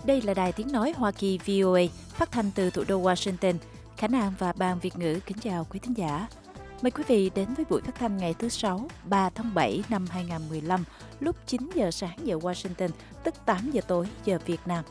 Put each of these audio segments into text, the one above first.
Đây là Đài Tiếng Nói Hoa Kỳ VOA, phát thanh từ thủ đô Washington. Khả Năng và Ban Việt ngữ kính chào quý thính giả. Mời quý vị đến với buổi phát thanh ngày thứ Sáu, 3 tháng 7 năm 2015, lúc 9 giờ sáng giờ Washington, tức 8 giờ tối giờ Việt Nam.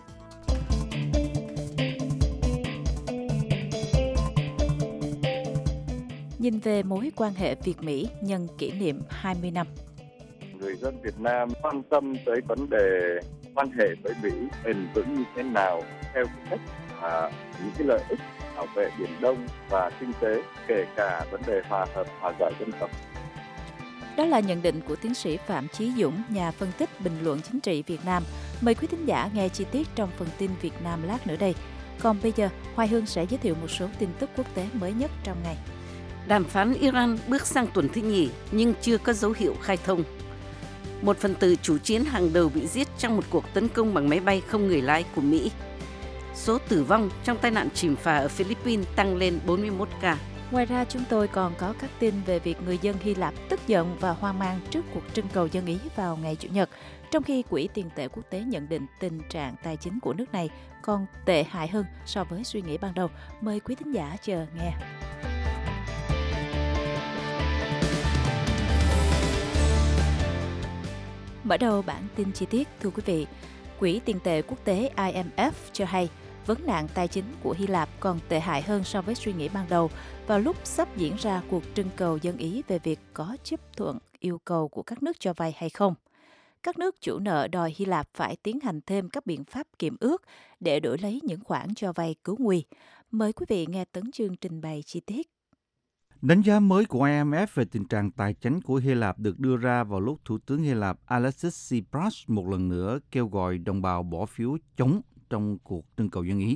Nhìn về mối quan hệ Việt-Mỹ nhân kỷ niệm 20 năm. Người dân Việt Nam quan tâm tới vấn đề quan hệ với Mỹ bền vững như thế nào theo cách những cái lợi ích bảo vệ Biển Đông và kinh tế, kể cả vấn đề hòa hợp, hòa giải dân tộc. Đó là nhận định của tiến sĩ Phạm Chí Dũng, nhà phân tích bình luận chính trị Việt Nam. Mời quý thính giả nghe chi tiết trong phần tin Việt Nam lát nữa đây. Còn bây giờ, Hoài Hương sẽ giới thiệu một số tin tức quốc tế mới nhất trong ngày. Đàm phán Iran bước sang tuần thứ nhì nhưng chưa có dấu hiệu khai thông. Một phần tử chủ chiến hàng đầu bị giết trong một cuộc tấn công bằng máy bay không người lái của Mỹ. Số tử vong trong tai nạn chìm phà ở Philippines tăng lên 41 ca. Ngoài ra, chúng tôi còn có các tin về việc người dân Hy Lạp tức giận và hoang mang trước cuộc trưng cầu dân Ý vào ngày Chủ nhật, trong khi Quỹ tiền tệ quốc tế nhận định tình trạng tài chính của nước này còn tệ hại hơn so với suy nghĩ ban đầu. Mời quý thính giả chờ nghe. Mở đầu bản tin chi tiết, thưa quý vị, Quỹ tiền tệ quốc tế IMF cho hay vấn nạn tài chính của Hy Lạp còn tệ hại hơn so với suy nghĩ ban đầu vào lúc sắp diễn ra cuộc trưng cầu dân Ý về việc có chấp thuận yêu cầu của các nước cho vay hay không. Các nước chủ nợ đòi Hy Lạp phải tiến hành thêm các biện pháp kiệm ước để đổi lấy những khoản cho vay cứu nguy. Mời quý vị nghe Tấn Chương trình bày chi tiết. Đánh giá mới của IMF về tình trạng tài chính của Hy Lạp được đưa ra vào lúc Thủ tướng Hy Lạp Alexis Tsipras một lần nữa kêu gọi đồng bào bỏ phiếu chống trong cuộc trưng cầu dân Ý.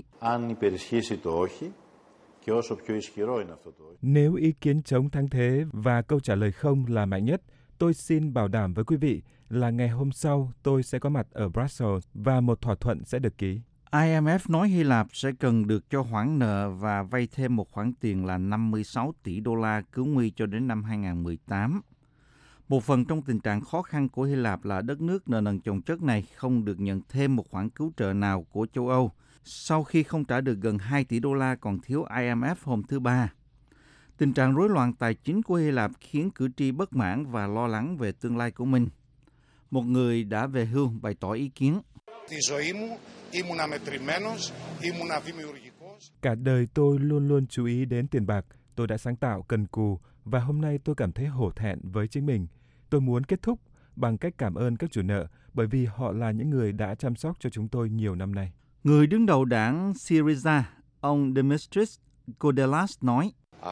Nếu ý kiến chống thắng thế và câu trả lời không là mạnh nhất, tôi xin bảo đảm với quý vị là ngày hôm sau tôi sẽ có mặt ở Brussels và một thỏa thuận sẽ được ký. IMF nói Hy Lạp sẽ cần được cho hoãn nợ và vay thêm một khoản tiền là 56 tỷ đô la cứu nguy cho đến năm 2018. Một phần trong tình trạng khó khăn của Hy Lạp là đất nước nợ nần chồng chất này không được nhận thêm một khoản cứu trợ nào của châu Âu sau khi không trả được gần 2 tỷ đô la còn thiếu IMF hôm thứ Ba. Tình trạng rối loạn tài chính của Hy Lạp khiến cử tri bất mãn và lo lắng về tương lai của mình. Một người đã về hưu bày tỏ ý kiến. Cả đời tôi luôn luôn chú ý đến tiền bạc, tôi đã sáng tạo cần cù và hôm nay tôi cảm thấy hổ thẹn với chính mình. Tôi muốn kết thúc bằng cách cảm ơn các chủ nợ bởi vì họ là những người đã chăm sóc cho chúng tôi nhiều năm nay. Người đứng đầu đảng Syriza, ông Dimitris Kodelas nói,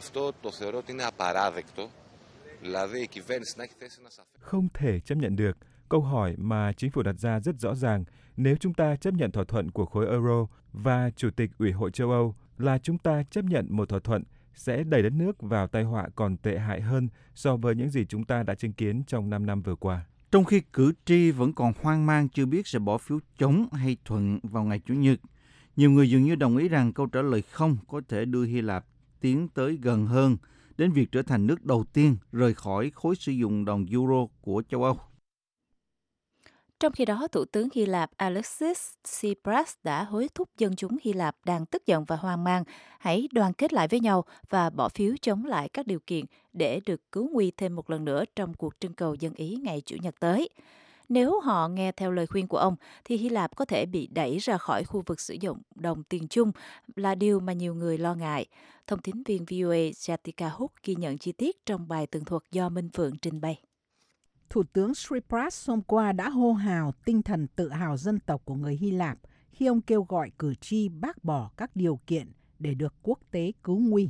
không thể chấp nhận được. Câu hỏi mà chính phủ đặt ra rất rõ ràng, nếu chúng ta chấp nhận thỏa thuận của khối Euro và Chủ tịch Ủy hội châu Âu là chúng ta chấp nhận một thỏa thuận sẽ đẩy đất nước vào tai họa còn tệ hại hơn so với những gì chúng ta đã chứng kiến trong 5 năm vừa qua. Trong khi cử tri vẫn còn hoang mang chưa biết sẽ bỏ phiếu chống hay thuận vào ngày Chủ nhật, nhiều người dường như đồng ý rằng câu trả lời không có thể đưa Hy Lạp tiến tới gần hơn đến việc trở thành nước đầu tiên rời khỏi khối sử dụng đồng euro của châu Âu. Trong khi đó, Thủ tướng Hy Lạp Alexis Tsipras đã hối thúc dân chúng Hy Lạp đang tức giận và hoang mang hãy đoàn kết lại với nhau và bỏ phiếu chống lại các điều kiện để được cứu nguy thêm một lần nữa trong cuộc trưng cầu dân Ý ngày Chủ nhật tới. Nếu họ nghe theo lời khuyên của ông, thì Hy Lạp có thể bị đẩy ra khỏi khu vực sử dụng đồng tiền chung là điều mà nhiều người lo ngại. Thông tín viên VOA Jatika Hook ghi nhận chi tiết trong bài tường thuật do Minh Phượng trình bày. Thủ tướng Tsipras hôm qua đã hô hào tinh thần tự hào dân tộc của người Hy Lạp khi ông kêu gọi cử tri bác bỏ các điều kiện để được quốc tế cứu nguy.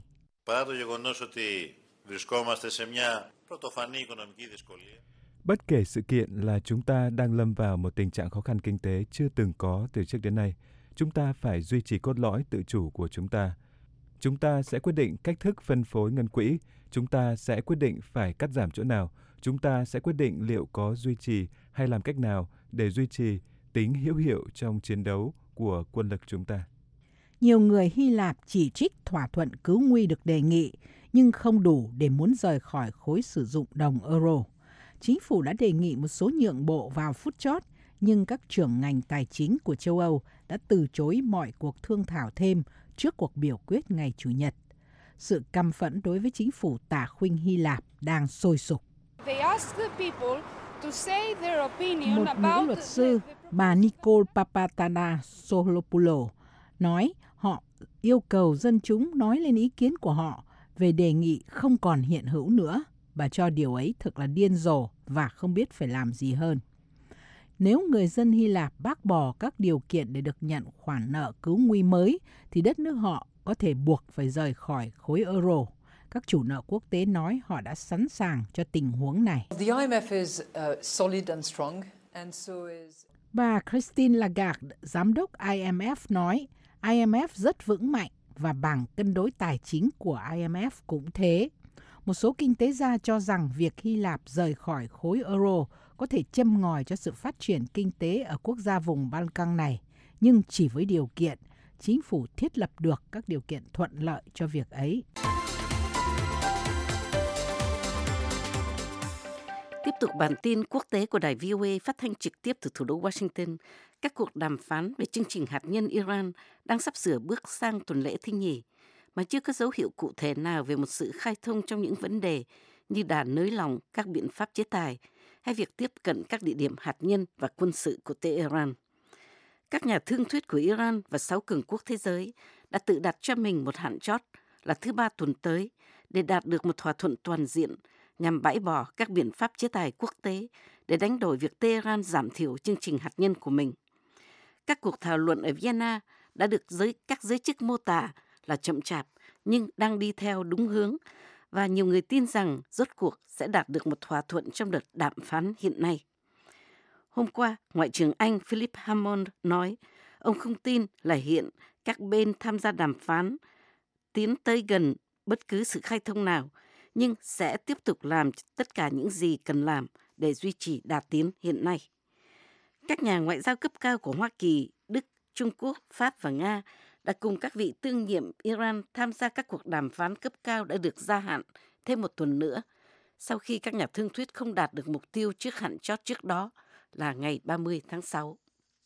Bất kể sự kiện là chúng ta đang lâm vào một tình trạng khó khăn kinh tế chưa từng có từ trước đến nay, chúng ta phải duy trì cốt lõi tự chủ của chúng ta. Chúng ta sẽ quyết định cách thức phân phối ngân quỹ, chúng ta sẽ quyết định phải cắt giảm chỗ nào, chúng ta sẽ quyết định liệu có duy trì hay làm cách nào để duy trì tính hữu hiệu trong chiến đấu của quân lực chúng ta. Nhiều người Hy Lạp chỉ trích thỏa thuận cứu nguy được đề nghị, nhưng không đủ để muốn rời khỏi khối sử dụng đồng euro. Chính phủ đã đề nghị một số nhượng bộ vào phút chót, nhưng các trưởng ngành tài chính của châu Âu đã từ chối mọi cuộc thương thảo thêm trước cuộc biểu quyết ngày Chủ nhật. Sự căm phẫn đối với chính phủ tả khuynh Hy Lạp đang sôi sục. Một nữ luật sư, bà Nikol Papatanasolopoulou, nói họ yêu cầu dân chúng nói lên ý kiến của họ về đề nghị không còn hiện hữu nữa. Bà cho điều ấy thực là điên rồ và không biết phải làm gì hơn. Nếu người dân Hy Lạp bác bỏ các điều kiện để được nhận khoản nợ cứu nguy mới, thì đất nước họ có thể buộc phải rời khỏi khối euro. Các chủ nợ quốc tế nói họ đã sẵn sàng cho tình huống này. Bà Christine Lagarde, giám đốc IMF nói, IMF rất vững mạnh và bảng cân đối tài chính của IMF cũng thế. Một số kinh tế gia cho rằng việc Hy Lạp rời khỏi khối euro có thể châm ngòi cho sự phát triển kinh tế ở quốc gia vùng Balkan này, nhưng chỉ với điều kiện chính phủ thiết lập được các điều kiện thuận lợi cho việc ấy. Tiếp tục bản tin quốc tế của đài VOA phát thanh trực tiếp từ thủ đô Washington. Các cuộc đàm phán về chương trình hạt nhân Iran đang sắp sửa bước sang tuần lễ thứ nhì, mà chưa có dấu hiệu cụ thể nào về một sự khai thông trong những vấn đề như đã nới lỏng các biện pháp chế tài hay việc tiếp cận các địa điểm hạt nhân và quân sự của Tehran. Các nhà thương thuyết của Iran và 6 cường quốc thế giới đã tự đặt cho mình một hạn chót là thứ Ba tuần tới để đạt được một thỏa thuận toàn diện nhằm bãi bỏ các biện pháp chế tài quốc tế để đánh đổi việc Tehran giảm thiểu chương trình hạt nhân của mình. Các cuộc thảo luận ở Vienna đã được các giới chức mô tả là chậm chạp nhưng đang đi theo đúng hướng, và nhiều người tin rằng rốt cuộc sẽ đạt được một thỏa thuận trong đợt đàm phán hiện nay. Hôm qua, Ngoại trưởng Anh Philip Hammond nói ông không tin là hiện các bên tham gia đàm phán tiến tới gần bất cứ sự khai thông nào, nhưng sẽ tiếp tục làm tất cả những gì cần làm để duy trì đà tiến hiện nay. Các nhà ngoại giao cấp cao của Hoa Kỳ, Đức, Trung Quốc, Pháp và Nga đã cùng các vị tương nhiệm Iran tham gia các cuộc đàm phán cấp cao đã được gia hạn thêm một tuần nữa, sau khi các nhà thương thuyết không đạt được mục tiêu trước hạn chót trước đó là ngày 30 tháng 6.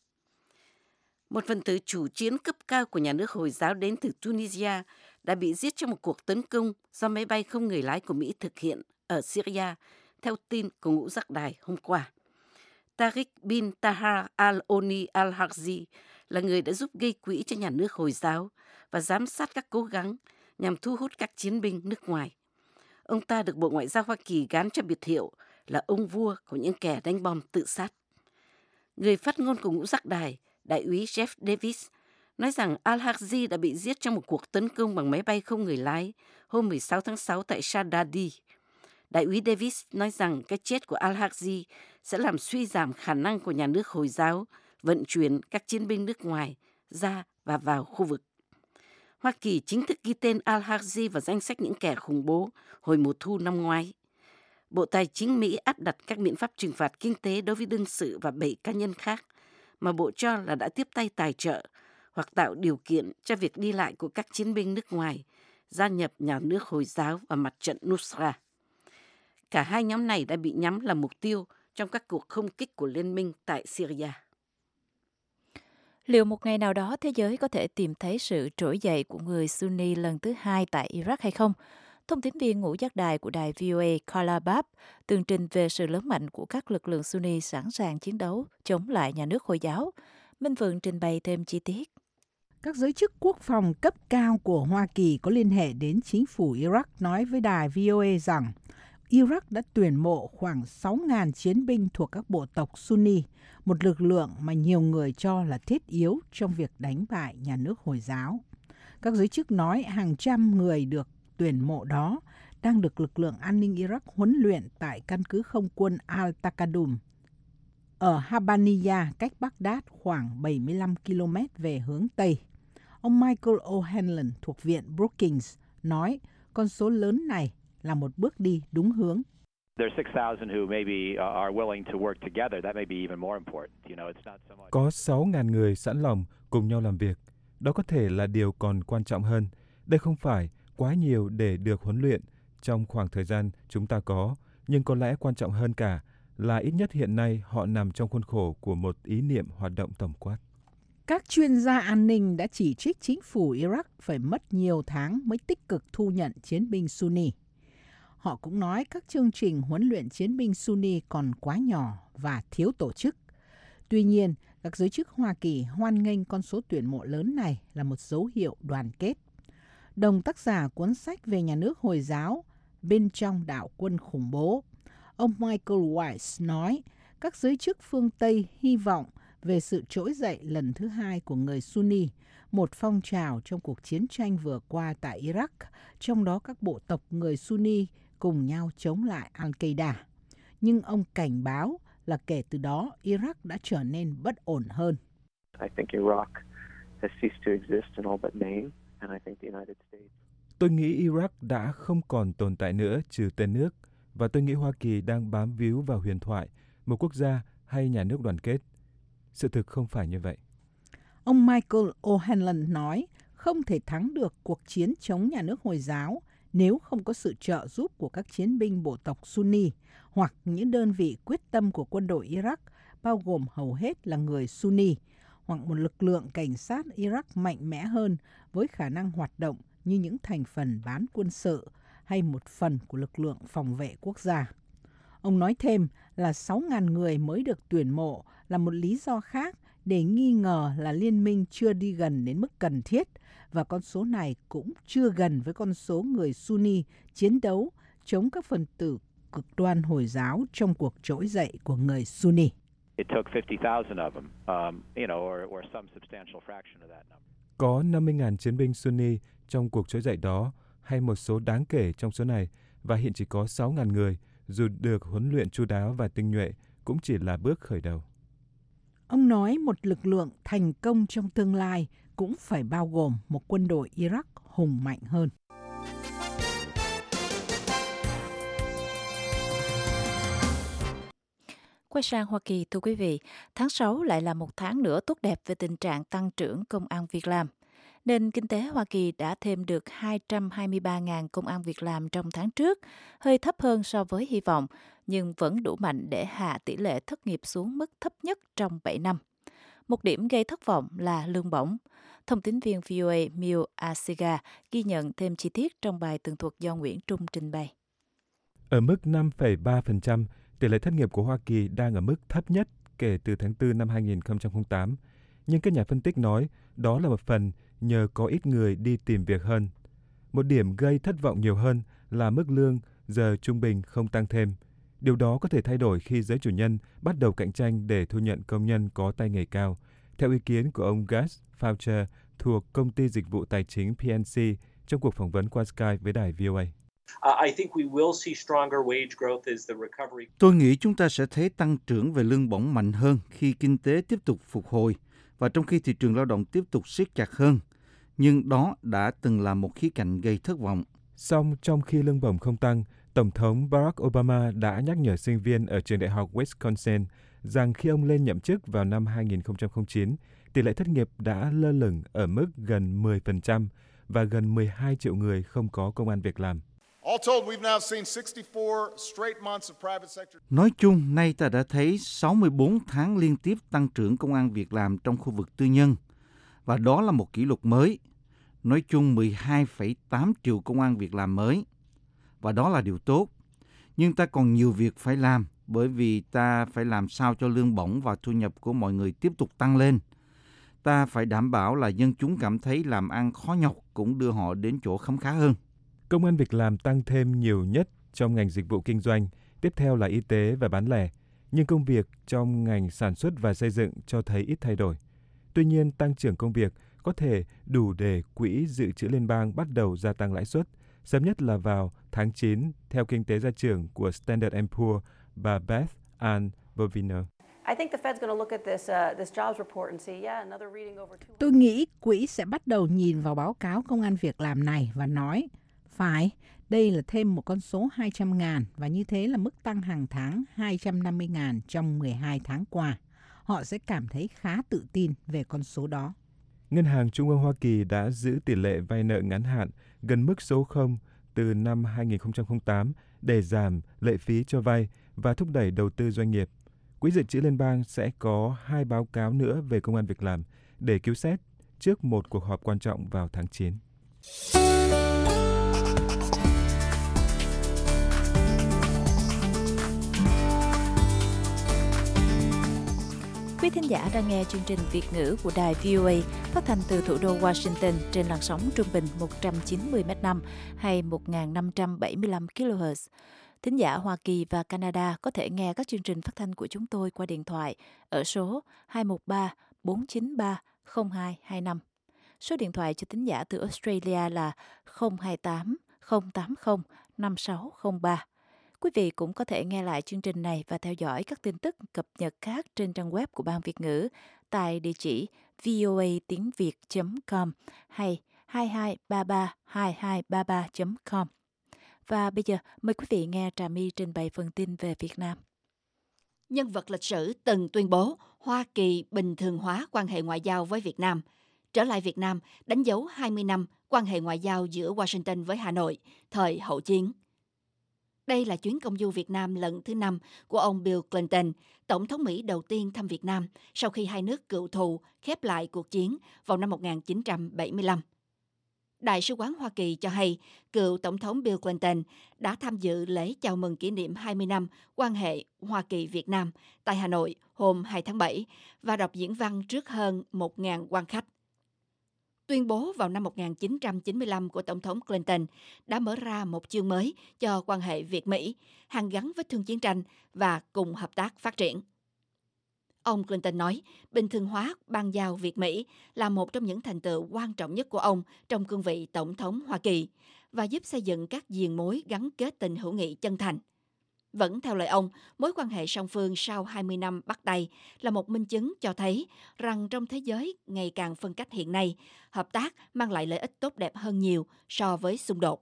Một phần tử chủ chiến cấp cao của nhà nước Hồi giáo đến từ Tunisia đã bị giết trong một cuộc tấn công do máy bay không người lái của Mỹ thực hiện ở Syria, theo tin của Ngũ Giác Đài hôm qua. Tariq bin Tahar al-Oni al-Harzi là người đã giúp gây quỹ cho nhà nước Hồi giáo và giám sát các cố gắng nhằm thu hút các chiến binh nước ngoài. Ông ta được Bộ Ngoại giao Hoa Kỳ gán cho biệt hiệu là ông vua của những kẻ đánh bom tự sát. Người phát ngôn của Ngũ Giác Đài, Đại úy Jeff Davis, nói rằng al-Harzi đã bị giết trong một cuộc tấn công bằng máy bay không người lái hôm 16 tháng 6 tại Shadadi. Đại úy Davis nói rằng cái chết của al-Harzi sẽ làm suy giảm khả năng của nhà nước Hồi giáo vận chuyển các chiến binh nước ngoài ra và vào khu vực. Hoa Kỳ chính thức ghi tên al-Harzi vào danh sách những kẻ khủng bố hồi mùa thu năm ngoái. Bộ Tài chính Mỹ áp đặt các biện pháp trừng phạt kinh tế đối với đương sự và 7 cá nhân khác mà Bộ cho là đã tiếp tay tài trợ hoặc tạo điều kiện cho việc đi lại của các chiến binh nước ngoài gia nhập nhà nước Hồi giáo và mặt trận Nusra. Cả hai nhóm này đã bị nhắm làm mục tiêu trong các cuộc không kích của liên minh tại Syria. Liệu một ngày nào đó thế giới có thể tìm thấy sự trỗi dậy của người Sunni lần thứ hai tại Iraq hay không? Thông tin viên Ngũ Giác Đài của đài VOA Carla Babb tường trình về sự lớn mạnh của các lực lượng Sunni sẵn sàng chiến đấu chống lại nhà nước Hồi giáo. Minh Phượng trình bày thêm chi tiết. Các giới chức quốc phòng cấp cao của Hoa Kỳ có liên hệ đến chính phủ Iraq nói với đài VOA rằng Iraq đã tuyển mộ khoảng 6.000 chiến binh thuộc các bộ tộc Sunni, một lực lượng mà nhiều người cho là thiết yếu trong việc đánh bại nhà nước Hồi giáo. Các giới chức nói hàng trăm người được tuyển mộ đó đang được lực lượng an ninh Iraq huấn luyện tại căn cứ không quân Al-Taqadum ở Habaniya, cách Baghdad khoảng 75 km về hướng Tây. Ông Michael O'Hanlon thuộc Viện Brookings nói con số lớn này là một bước đi đúng hướng. Có 6.000 người sẵn lòng cùng nhau làm việc. Đó có thể là điều còn quan trọng hơn. Đây không phải quá nhiều để được huấn luyện trong khoảng thời gian chúng ta có, nhưng có lẽ quan trọng hơn cả là ít nhất hiện nay họ nằm trong khuôn khổ của một ý niệm hoạt động tổng quát. Các chuyên gia an ninh đã chỉ trích chính phủ Iraq phải mất nhiều tháng mới tích cực thu nhận chiến binh Sunni. Họ cũng nói các chương trình huấn luyện chiến binh Sunni còn quá nhỏ và thiếu tổ chức. Tuy nhiên, các giới chức Hoa Kỳ hoan nghênh con số tuyển mộ lớn này là một dấu hiệu đoàn kết. Đồng tác giả cuốn sách về nhà nước Hồi giáo bên trong đạo quân khủng bố, ông Michael Weiss nói các giới chức phương Tây hy vọng về sự trỗi dậy lần thứ hai của người Sunni, một phong trào trong cuộc chiến tranh vừa qua tại Iraq, trong đó các bộ tộc người Sunni cùng nhau chống lại Al-Qaeda. Nhưng ông cảnh báo là kể từ đó Iraq đã trở nên bất ổn hơn. Tôi nghĩ Iraq đã không còn tồn tại nữa trừ tên nước, và tôi nghĩ Hoa Kỳ đang bám víu vào huyền thoại, một quốc gia hay nhà nước đoàn kết. Sự thực không phải như vậy. Ông Michael O'Hanlon nói không thể thắng được cuộc chiến chống nhà nước Hồi giáo nếu không có sự trợ giúp của các chiến binh bộ tộc Sunni hoặc những đơn vị quyết tâm của quân đội Iraq, bao gồm hầu hết là người Sunni, hoặc một lực lượng cảnh sát Iraq mạnh mẽ hơn với khả năng hoạt động như những thành phần bán quân sự hay một phần của lực lượng phòng vệ quốc gia. Ông nói thêm là 6.000 người mới được tuyển mộ là một lý do khác để nghi ngờ là liên minh chưa đi gần đến mức cần thiết, và con số này cũng chưa gần với con số người Sunni chiến đấu chống các phần tử cực đoan Hồi giáo trong cuộc trỗi dậy của người Sunni. Có 50.000 chiến binh Sunni trong cuộc trỗi dậy đó, hay một số đáng kể trong số này, và hiện chỉ có 6.000 người, dù được huấn luyện chu đáo và tinh nhuệ, cũng chỉ là bước khởi đầu. Ông nói một lực lượng thành công trong tương lai cũng phải bao gồm một quân đội Iraq hùng mạnh hơn. Quay sang Hoa Kỳ, thưa quý vị, tháng 6 lại là một tháng nữa tốt đẹp về tình trạng tăng trưởng công ăn việc làm. Nền kinh tế Hoa Kỳ đã thêm được 223.000 công ăn việc làm trong tháng trước, hơi thấp hơn so với hy vọng, nhưng vẫn đủ mạnh để hạ tỷ lệ thất nghiệp xuống mức thấp nhất trong 7 năm. Một điểm gây thất vọng là lương bổng. Thông tín viên VOA Mil Asiga ghi nhận thêm chi tiết trong bài tường thuật do Nguyễn Trung trình bày. Ở mức 5,3%, tỷ lệ thất nghiệp của Hoa Kỳ đang ở mức thấp nhất kể từ tháng 4 năm 2008. Nhưng các nhà phân tích nói đó là một phần nhờ có ít người đi tìm việc hơn. Một điểm gây thất vọng nhiều hơn là mức lương giờ trung bình không tăng thêm. Điều đó có thể thay đổi khi giới chủ nhân bắt đầu cạnh tranh để thu nhận công nhân có tay nghề cao, theo ý kiến của ông Gus Faucher thuộc công ty dịch vụ tài chính PNC trong cuộc phỏng vấn qua Skype với đài VOA. Tôi nghĩ chúng ta sẽ thấy tăng trưởng về lương bổng mạnh hơn khi kinh tế tiếp tục phục hồi và trong khi thị trường lao động tiếp tục siết chặt hơn. Nhưng đó đã từng là một khía cạnh gây thất vọng. Song trong khi lương bổng không tăng, Tổng thống Barack Obama đã nhắc nhở sinh viên ở trường đại học Wisconsin rằng khi ông lên nhậm chức vào năm 2009, tỷ lệ thất nghiệp đã lơ lửng ở mức gần 10% và gần 12 triệu người không có công ăn việc làm. Nói chung, nay ta đã thấy 64 tháng liên tiếp tăng trưởng công ăn việc làm trong khu vực tư nhân, và đó là một kỷ lục mới. Nói chung 12,8 triệu công ăn việc làm mới, và đó là điều tốt. Nhưng ta còn nhiều việc phải làm, bởi vì ta phải làm sao cho lương bổng và thu nhập của mọi người tiếp tục tăng lên. Ta phải đảm bảo là dân chúng cảm thấy làm ăn khó nhọc cũng đưa họ đến chỗ khấm khá hơn. Công ăn việc làm tăng thêm nhiều nhất trong ngành dịch vụ kinh doanh, tiếp theo là y tế và bán lẻ, nhưng công việc trong ngành sản xuất và xây dựng cho thấy ít thay đổi. Tuy nhiên, tăng trưởng công việc có thể đủ để Quỹ Dự trữ Liên bang bắt đầu gia tăng lãi suất, sớm nhất là vào tháng 9, theo kinh tế gia trưởng của Standard & Poor's, bà Beth Ann Bovino. Tôi nghĩ quỹ sẽ bắt đầu nhìn vào báo cáo công ăn việc làm này và nói, phải, đây là thêm một con số 200.000 và như thế là mức tăng hàng tháng 250.000 trong 12 tháng qua. Họ sẽ cảm thấy khá tự tin về con số đó. Ngân hàng Trung ương Hoa Kỳ đã giữ tỷ lệ vay nợ ngắn hạn gần mức số 0 từ năm 2008 để giảm lệ phí cho vay và thúc đẩy đầu tư doanh nghiệp. Quỹ Dự trữ Liên bang sẽ có 2 báo cáo nữa về công ăn việc làm, để cứu xét trước một cuộc họp quan trọng vào tháng 9. Quý thính giả đang nghe chương trình Việt ngữ của đài VOA phát thanh từ thủ đô Washington trên làn sóng trung bình 190 m/5 hay 1.575 kHz. Thính giả Hoa Kỳ và Canada có thể nghe các chương trình phát thanh của chúng tôi qua điện thoại ở số 213 493 0225. Số điện thoại cho thính giả từ Australia là 028 080 5603. Quý vị cũng có thể nghe lại chương trình này và theo dõi các tin tức cập nhật khác trên trang web của Ban Việt ngữ tại địa chỉ voatiengviet.com hay 22332233.com. Và bây giờ mời quý vị nghe Trà My trình bày phần tin về Việt Nam. Nhân vật lịch sử từng tuyên bố Hoa Kỳ bình thường hóa quan hệ ngoại giao với Việt Nam. Trở lại Việt Nam đánh dấu 20 năm quan hệ ngoại giao giữa Washington với Hà Nội, thời hậu chiến. Đây là chuyến công du Việt Nam lần thứ 5 của ông Bill Clinton, Tổng thống Mỹ đầu tiên thăm Việt Nam sau khi hai nước cựu thù khép lại cuộc chiến vào năm 1975. Đại sứ quán Hoa Kỳ cho hay, cựu Tổng thống Bill Clinton đã tham dự lễ chào mừng kỷ niệm 20 năm quan hệ Hoa Kỳ-Việt Nam tại Hà Nội hôm 2 tháng 7 và đọc diễn văn trước hơn 1.000 quan khách. Tuyên bố vào năm 1995 của Tổng thống Clinton đã mở ra một chương mới cho quan hệ Việt-Mỹ, hàn gắn vết thương chiến tranh và cùng hợp tác phát triển. Ông Clinton nói, bình thường hóa bang giao Việt-Mỹ là một trong những thành tựu quan trọng nhất của ông trong cương vị Tổng thống Hoa Kỳ và giúp xây dựng các diền mối gắn kết tình hữu nghị chân thành. Vẫn theo lời ông, mối quan hệ song phương sau 20 năm bắt tay là một minh chứng cho thấy rằng trong thế giới ngày càng phân cách hiện nay, hợp tác mang lại lợi ích tốt đẹp hơn nhiều so với xung đột.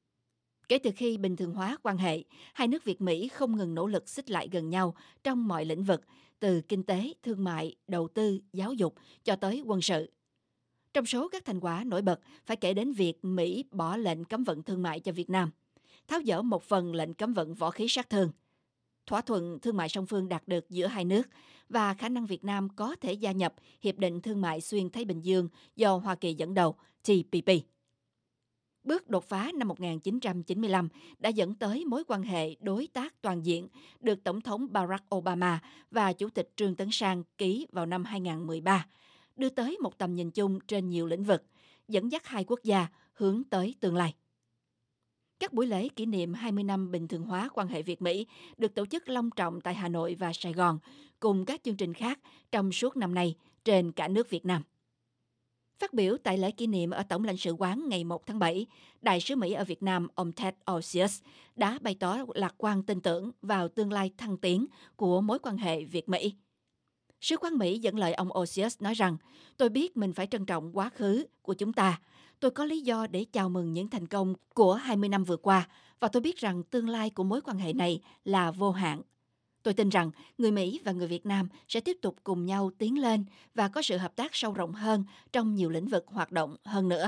Kể từ khi bình thường hóa quan hệ, hai nước Việt-Mỹ không ngừng nỗ lực xích lại gần nhau trong mọi lĩnh vực, từ kinh tế, thương mại, đầu tư, giáo dục cho tới quân sự. Trong số các thành quả nổi bật, phải kể đến việc Mỹ bỏ lệnh cấm vận thương mại cho Việt Nam, tháo dỡ một phần lệnh cấm vận võ khí sát thương, thỏa thuận thương mại song phương đạt được giữa hai nước và khả năng Việt Nam có thể gia nhập Hiệp định Thương mại Xuyên Thái Bình Dương do Hoa Kỳ dẫn đầu, TPP. Bước đột phá năm 1995 đã dẫn tới mối quan hệ đối tác toàn diện được Tổng thống Barack Obama và Chủ tịch Trương Tấn Sang ký vào năm 2013, đưa tới một tầm nhìn chung trên nhiều lĩnh vực, dẫn dắt hai quốc gia hướng tới tương lai. Các buổi lễ kỷ niệm 20 năm bình thường hóa quan hệ Việt-Mỹ được tổ chức long trọng tại Hà Nội và Sài Gòn, cùng các chương trình khác trong suốt năm nay trên cả nước Việt Nam. Phát biểu tại lễ kỷ niệm ở Tổng lãnh sự quán ngày 1 tháng 7, Đại sứ Mỹ ở Việt Nam ông Ted Osius đã bày tỏ lạc quan tin tưởng vào tương lai thăng tiến của mối quan hệ Việt-Mỹ. Sứ quán Mỹ dẫn lời ông Osius nói rằng, tôi biết mình phải trân trọng quá khứ của chúng ta. Tôi có lý do để chào mừng những thành công của 20 năm vừa qua và tôi biết rằng tương lai của mối quan hệ này là vô hạn. Tôi tin rằng người Mỹ và người Việt Nam sẽ tiếp tục cùng nhau tiến lên và có sự hợp tác sâu rộng hơn trong nhiều lĩnh vực hoạt động hơn nữa.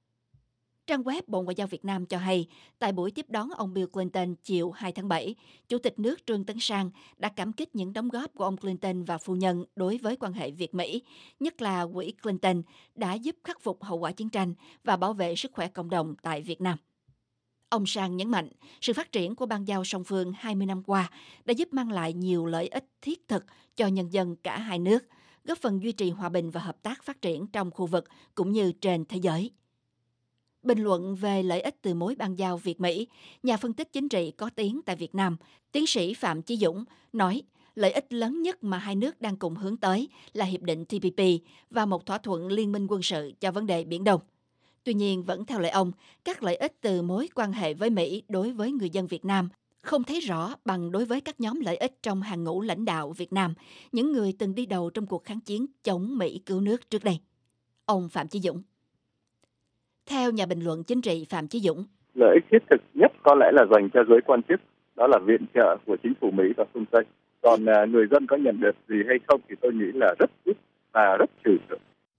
Trang web Bộ Ngoại giao Việt Nam cho hay, tại buổi tiếp đón ông Bill Clinton chiều 2 tháng 7, Chủ tịch nước Trương Tấn Sang đã cảm kích những đóng góp của ông Clinton và phu nhân đối với quan hệ Việt-Mỹ, nhất là quỹ Clinton đã giúp khắc phục hậu quả chiến tranh và bảo vệ sức khỏe cộng đồng tại Việt Nam. Ông Sang nhấn mạnh, sự phát triển của bang giao song phương 20 năm qua đã giúp mang lại nhiều lợi ích thiết thực cho nhân dân cả hai nước, góp phần duy trì hòa bình và hợp tác phát triển trong khu vực cũng như trên thế giới. Bình luận về lợi ích từ mối bang giao Việt-Mỹ, nhà phân tích chính trị có tiếng tại Việt Nam, tiến sĩ Phạm Chí Dũng, nói lợi ích lớn nhất mà hai nước đang cùng hướng tới là Hiệp định TPP và một thỏa thuận liên minh quân sự cho vấn đề Biển Đông. Tuy nhiên, vẫn theo lời ông, các lợi ích từ mối quan hệ với Mỹ đối với người dân Việt Nam không thấy rõ bằng đối với các nhóm lợi ích trong hàng ngũ lãnh đạo Việt Nam, những người từng đi đầu trong cuộc kháng chiến chống Mỹ cứu nước trước đây. Ông Phạm Chí Dũng. Theo nhà bình luận chính trị Phạm Chí Dũng, lợi ích thiết thực nhất có lẽ là dành cho giới quan chức, đó là viện trợ của chính phủ Mỹ và phương Tây. Còn người dân có nhận được gì hay không thì tôi nghĩ là rất ít và rất trừu tượng.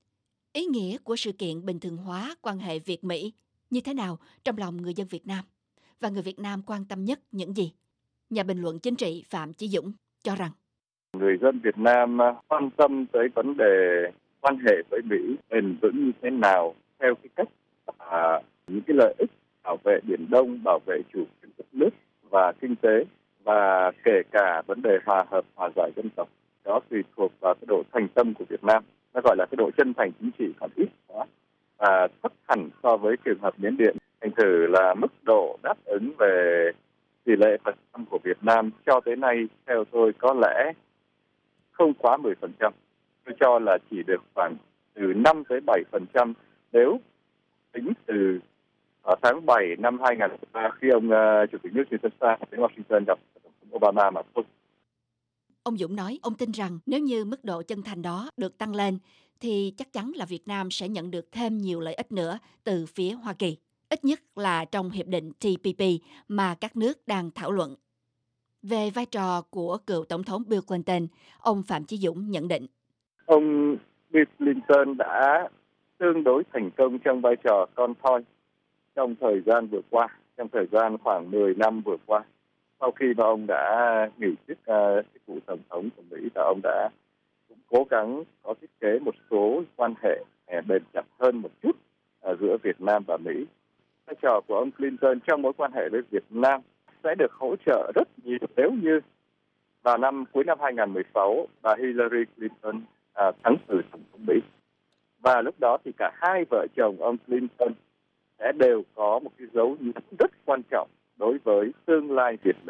Ý nghĩa của sự kiện bình thường hóa quan hệ Việt-Mỹ như thế nào trong lòng người dân Việt Nam? Và người Việt Nam quan tâm nhất những gì? Nhà bình luận chính trị Phạm Chí Dũng cho rằng người dân Việt Nam quan tâm tới vấn đề quan hệ với Mỹ bền vững như thế nào theo cái cách những cái lợi ích bảo vệ Biển Đông, bảo vệ chủ quyền đất nước và kinh tế, và kể cả vấn đề hòa hợp, hòa giải dân tộc. Đó tùy thuộc vào cái độ thành tâm của Việt Nam. Nó gọi là cái độ chân thành chính trị còn ít quá, thấp hẳn so với trường hợp Miến Điện. Thành thử là mức độ đáp ứng về tỷ lệ phần trăm của Việt Nam cho tới nay theo tôi có lẽ không quá 10%. Tôi cho là chỉ được khoảng từ 5 tới 7% nếu tính từ tháng 7 năm 2003 khi ông Chủ tịch nước Trương Tấn Sang đến Washington gặp Tổng thống Obama mà thôi. Ông Dũng nói ông tin rằng nếu như mức độ chân thành đó được tăng lên thì chắc chắn là Việt Nam sẽ nhận được thêm nhiều lợi ích nữa từ phía Hoa Kỳ, ít nhất là trong hiệp định TPP mà các nước đang thảo luận. Về vai trò của cựu Tổng thống Bill Clinton, ông Phạm Chí Dũng nhận định. Ông Bill Clinton đã tương đối thành công trong vai trò con thoi trong thời gian vừa qua, trong thời gian khoảng 10 năm vừa qua. Sau khi mà ông đã nghỉ chức chức vụ Tổng thống của Mỹ, và ông đã cũng cố gắng có thiết kế một số quan hệ bền chặt hơn một chút giữa Việt Nam và Mỹ. Vai trò của ông Clinton trong mối quan hệ với Việt Nam sẽ được hỗ trợ rất nhiều nếu như vào cuối năm 2016, bà Hillary Clinton thắng cử Tổng thống Mỹ. Và lúc đó thì cả hai vợ chồng ông Clinton sẽ đều có một cái dấu nhấn rất quan trọng đối với tương lai Việt-Mỹ.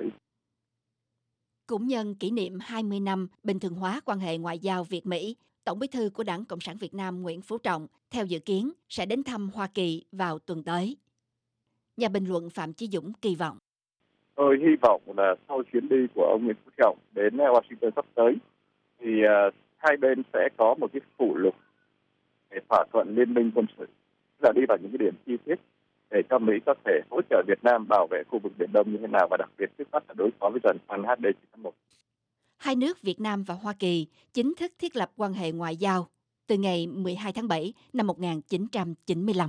Cũng nhân kỷ niệm 20 năm bình thường hóa quan hệ ngoại giao Việt-Mỹ, Tổng Bí thư của Đảng Cộng sản Việt Nam Nguyễn Phú Trọng theo dự kiến sẽ đến thăm Hoa Kỳ vào tuần tới. Nhà bình luận Phạm Chí Dũng kỳ vọng. Tôi hy vọng là sau chuyến đi của ông Nguyễn Phú Trọng đến Washington sắp tới, thì hai bên sẽ có một cái phụ lục để thỏa thuận liên minh quân sự, là đi vào những cái điểm chi tiết để cho Mỹ có thể hỗ trợ Việt Nam bảo vệ khu vực Biển Đông như thế nào, và đặc biệt trước mắt là đối phó với trận HD-911. Hai nước Việt Nam và Hoa Kỳ chính thức thiết lập quan hệ ngoại giao từ ngày 12 tháng 7 năm 1995.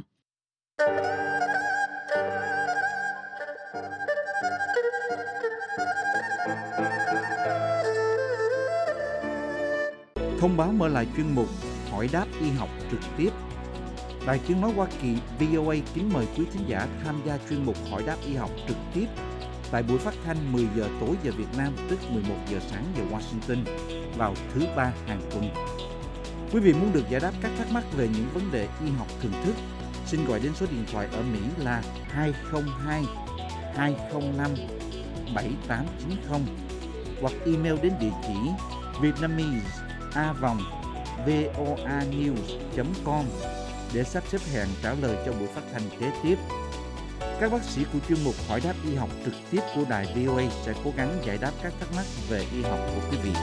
Thông báo mở lại chuyên mục Hỏi đáp y học trực tiếp. Đài Tiếng nói Hoa Kỳ VOA kính mời quý thính giả tham gia chuyên mục Hỏi đáp y học trực tiếp tại buổi phát thanh 10 giờ tối giờ Việt Nam, tức 11 giờ sáng giờ Washington vào thứ Ba hàng tuần. Quý vị muốn được giải đáp các thắc mắc về những vấn đề y học thường thức, xin gọi đến số điện thoại ở Mỹ là 202 205 7890 hoặc email đến địa chỉ vietnamese@voanews.com để sắp xếp hẹn trả lời cho buổi phát thanh kế tiếp. Các bác sĩ của chuyên mục Hỏi đáp y học trực tiếp của đài VOA sẽ cố gắng giải đáp các thắc mắc về y học của quý vị.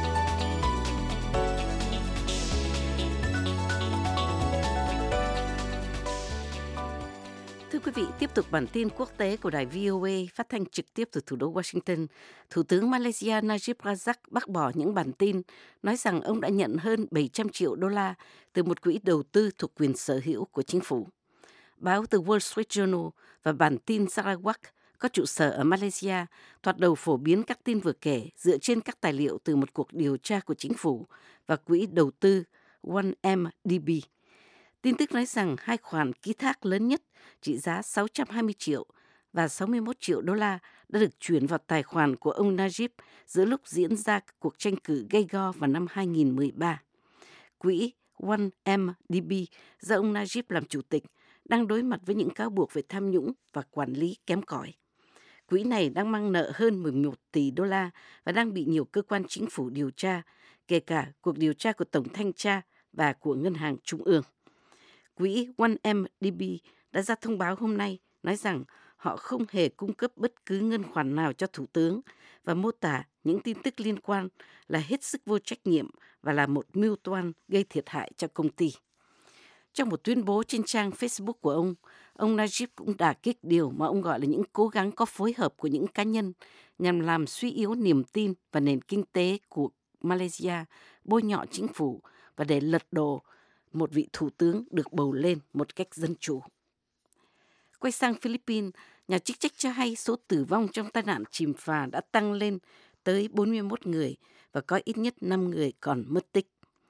Thưa quý vị, tiếp tục bản tin quốc tế của đài VOA phát thanh trực tiếp từ thủ đô Washington. Thủ tướng Malaysia Najib Razak bác bỏ những bản tin nói rằng ông đã nhận hơn 700 triệu đô la từ một quỹ đầu tư thuộc quyền sở hữu của chính phủ. Báo The Wall Street Journal và bản tin Sarawak có trụ sở ở Malaysia thoạt đầu phổ biến các tin vừa kể dựa trên các tài liệu từ một cuộc điều tra của chính phủ và quỹ đầu tư 1MDB. Tin tức nói rằng hai khoản ký thác lớn nhất trị giá 620 triệu và 61 triệu đô la đã được chuyển vào tài khoản của ông Najib giữa lúc diễn ra cuộc tranh cử gay go vào năm 2013. Quỹ 1MDB do ông Najib làm chủ tịch đang đối mặt với những cáo buộc về tham nhũng và quản lý kém cỏi. Quỹ này đang mang nợ hơn 11 tỷ đô la và đang bị nhiều cơ quan chính phủ điều tra, kể cả cuộc điều tra của Tổng Thanh tra và của Ngân hàng Trung ương. Quỹ 1MDB đã ra thông báo hôm nay nói rằng họ không hề cung cấp bất cứ ngân khoản nào cho Thủ tướng và mô tả những tin tức liên quan là hết sức vô trách nhiệm và là một mưu toan gây thiệt hại cho công ty. Trong một tuyên bố trên trang Facebook của ông Najib cũng đả kích điều mà ông gọi là những cố gắng có phối hợp của những cá nhân nhằm làm suy yếu niềm tin và nền kinh tế của Malaysia, bôi nhọ chính phủ và để lật đổ một vị thủ tướng được bầu lên một cách dân chủ. Quay sang Philippines, nhà chức trách cho hay số tử vong trong tai nạn chìm phà đã tăng lên tới 41 người và có ít nhất 5 người còn mất tích.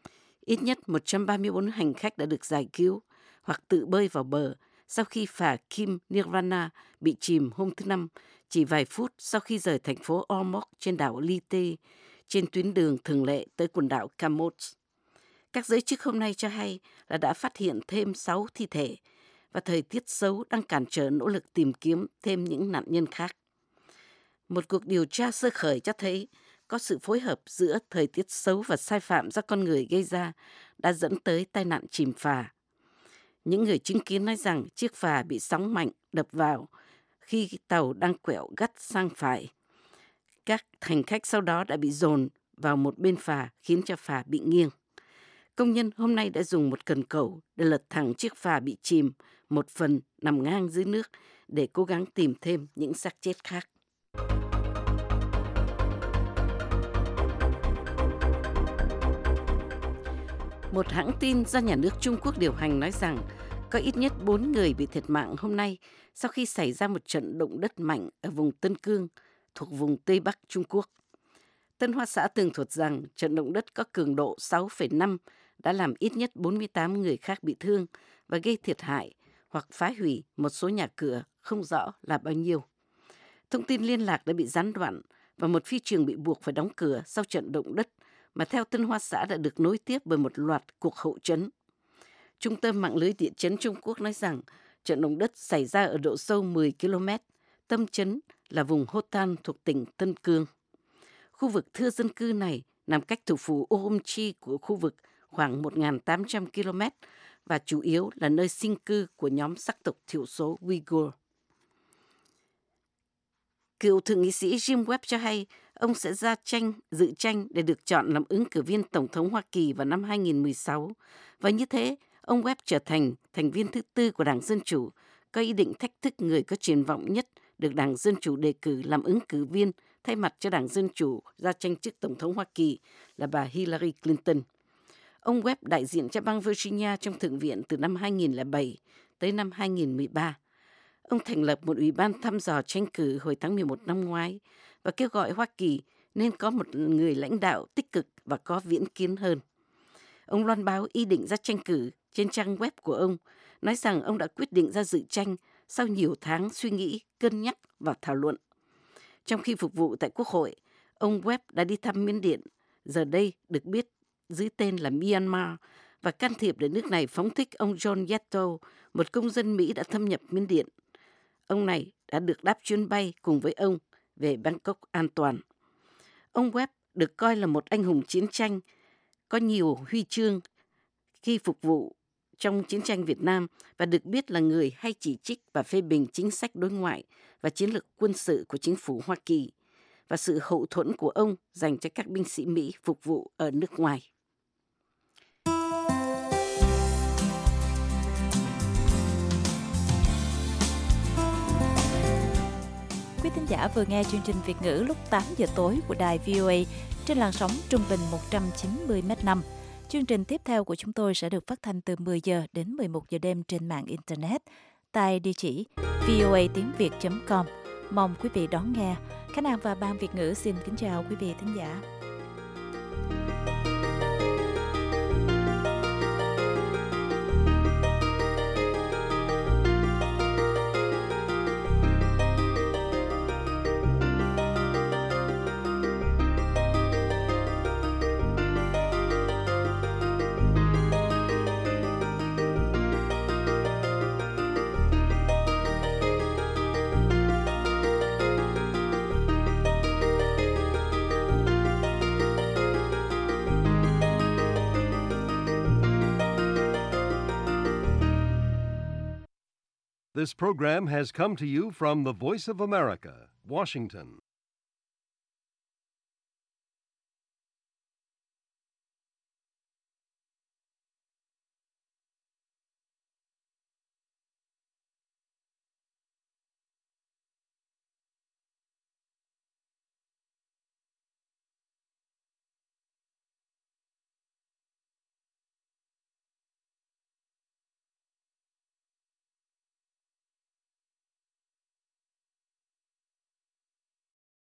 Ít nhất 134 hành khách đã được giải cứu hoặc tự bơi vào bờ sau khi phà Kim Nirvana bị chìm hôm thứ Năm, chỉ vài phút sau khi rời thành phố Ormuz trên đảo Leyte, trên tuyến đường thường lệ tới quần đảo Camotes. Các giới chức hôm nay cho hay là đã phát hiện thêm 6 thi thể và thời tiết xấu đang cản trở nỗ lực tìm kiếm thêm những nạn nhân khác. Một cuộc điều tra sơ khởi cho thấy có sự phối hợp giữa thời tiết xấu và sai phạm do con người gây ra đã dẫn tới tai nạn chìm phà. Những người chứng kiến nói rằng chiếc phà bị sóng mạnh đập vào khi tàu đang quẹo gắt sang phải. Các hành khách sau đó đã bị dồn vào một bên phà khiến cho phà bị nghiêng. Công nhân hôm nay đã dùng một cần cẩu để lật thẳng chiếc phà bị chìm, một phần nằm ngang dưới nước để cố gắng tìm thêm những xác chết khác. Một hãng tin do nhà nước Trung Quốc điều hành nói rằng có ít nhất 4 người bị thiệt mạng hôm nay sau khi xảy ra một trận động đất mạnh ở vùng Tân Cương, thuộc vùng Tây Bắc Trung Quốc. Tân Hoa Xã tường thuật rằng trận động đất có cường độ 6,5 đã làm ít nhất 48 người khác bị thương và gây thiệt hại hoặc phá hủy một số nhà cửa không rõ là bao nhiêu. Thông tin liên lạc đã bị gián đoạn và một phi trường bị buộc phải đóng cửa sau trận động đất mà theo Tân Hoa Xã đã được nối tiếp bởi một loạt cuộc hậu chấn. Trung tâm mạng lưới địa chấn Trung Quốc nói rằng trận động đất xảy ra ở độ sâu 10 km, tâm chấn là vùng Hotan thuộc tỉnh Tân Cương. Khu vực thưa dân cư này nằm cách thủ phủ Urumqi của khu vực khoảng 1.800 km và chủ yếu là nơi sinh cư của nhóm sắc tộc thiểu số Uyghur. Cựu thượng nghị sĩ Jim Webb cho hay ông sẽ dự tranh để được chọn làm ứng cử viên Tổng thống Hoa Kỳ vào năm 2016. Và như thế, ông Webb trở thành thành viên thứ tư của Đảng Dân Chủ, có ý định thách thức người có triển vọng nhất được Đảng Dân Chủ đề cử làm ứng cử viên thay mặt cho Đảng Dân Chủ ra tranh chức Tổng thống Hoa Kỳ là bà Hillary Clinton. Ông Webb đại diện cho bang Virginia trong Thượng viện từ năm 2007 tới năm 2013. Ông thành lập một ủy ban thăm dò tranh cử hồi tháng 11 năm ngoái và kêu gọi Hoa Kỳ nên có một người lãnh đạo tích cực và có viễn kiến hơn. Ông loan báo ý định ra tranh cử trên trang web của ông, nói rằng ông đã quyết định ra dự tranh sau nhiều tháng suy nghĩ, cân nhắc và thảo luận. Trong khi phục vụ tại Quốc hội, ông Webb đã đi thăm Miến Điện, giờ đây được biết dưới tên là Myanmar, và can thiệp để nước này phóng thích ông John Yetto, một công dân Mỹ đã thâm nhập Miến Điện. Ông này đã được đáp chuyến bay cùng với ông về Bangkok an toàn. Ông Webb được coi là một anh hùng chiến tranh, có nhiều huy chương khi phục vụ trong chiến tranh Việt Nam và được biết là người hay chỉ trích và phê bình chính sách đối ngoại và chiến lược quân sự của chính phủ Hoa Kỳ và sự hậu thuẫn của ông dành cho các binh sĩ Mỹ phục vụ ở nước ngoài. Quý thính giả vừa nghe chương trình Việt ngữ lúc 8 giờ tối của đài VOA trên làn sóng trung bình 190 m5. Chương trình tiếp theo của chúng tôi sẽ được phát thanh từ 10 giờ đến 11 giờ đêm trên mạng Internet tại địa chỉ voatiengviet.com. Mong quý vị đón nghe. Khánh An và Ban Việt ngữ xin kính chào quý vị thính giả. This program has come to you from the Voice of America, Washington.